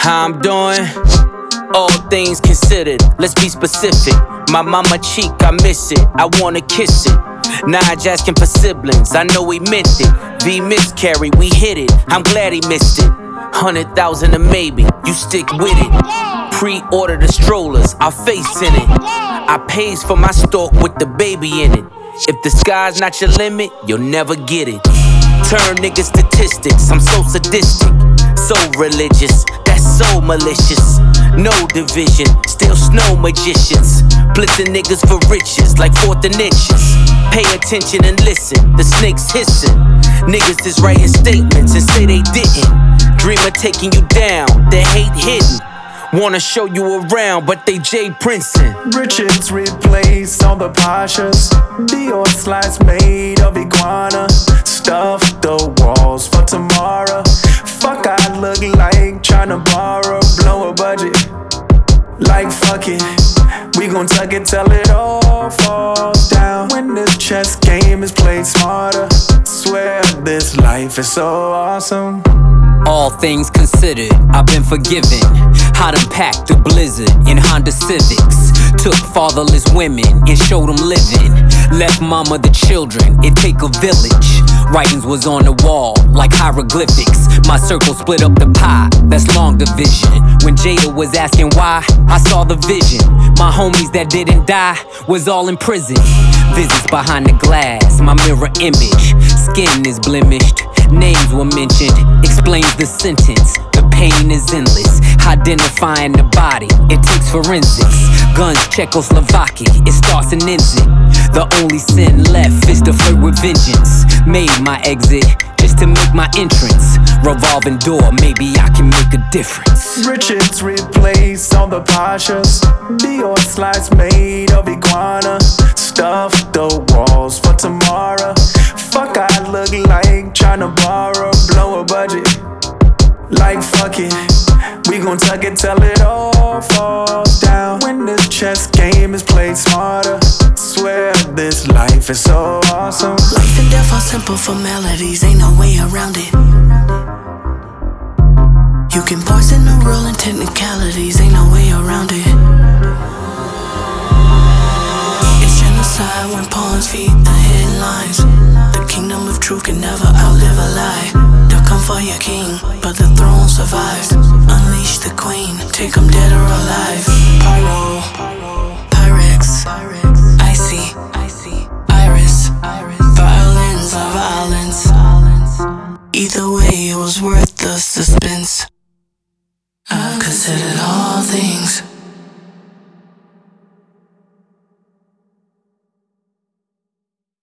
How I'm doing? All things considered, let's be specific. My mama cheek, I miss it, I wanna kiss it. Nige asking for siblings, I know he meant it. V miscarry, we hit it, I'm glad he missed it. 100,000 a maybe, you stick with it. Pre-order the strollers, our face in it. I pays for my stalk with the baby in it. If the sky's not your limit, you'll never get it. Turn niggas statistics, I'm so sadistic, so religious, that's so malicious. No division, still snow magicians, blitzing niggas for riches like 4th and inches. Pay attention and listen, the snakes hissing. Niggas is writing statements and say they didn't. Dream of taking you down, the hate hidden. Wanna show you around, but they Jay Princeton. Richards replaced all the Pashas. Dior slides made of iguana. Stuff the walls for tomorrow. Fuck, I look like tryna borrow. Blow a budget, like fuck it. We gon' tuck it till it all falls down. When this chess game is played smarter, swear this life is so awesome. All things considered, I've been forgiven. How to pack the blizzard in Honda Civics. Took fatherless women and showed them living. Left mama the children, it take a village. Writings was on the wall like hieroglyphics. My circle split up the pie, that's long division. When Jada was asking why, I saw the vision. My homies that didn't die was all in prison. Visits behind the glass, my mirror image. Skin is blemished, names were mentioned. Explains the sentence, the pain is endless. Identifying the body, it takes forensics. Guns, Czechoslovakia, it starts and ends it. The only sin left is to flirt with vengeance. Made my exit just to make my entrance. Revolving door, maybe I can make a difference. Richards replaced all the Pashas. Dior slides made of iguana. Stuff the walls for tomorrow. Fuck, I look like tryna borrow. Blow a budget, like fuck it. We gon' tuck it till it all falls down. When this chess game is played smarter, swear this life is so awesome. Life and death are simple formalities, ain't no way around it. You can poison the world in technicalities, ain't no way around it. It's genocide when pawns feed the headlines. The kingdom of truth can never outlive a lie. They'll come for your king, but the throne survives. Unleash the queen, take them dead or alive. Pyro, Pyrex, Icy, Iris, violins of violence. Either way, it was worth the suspense. I've considered all things.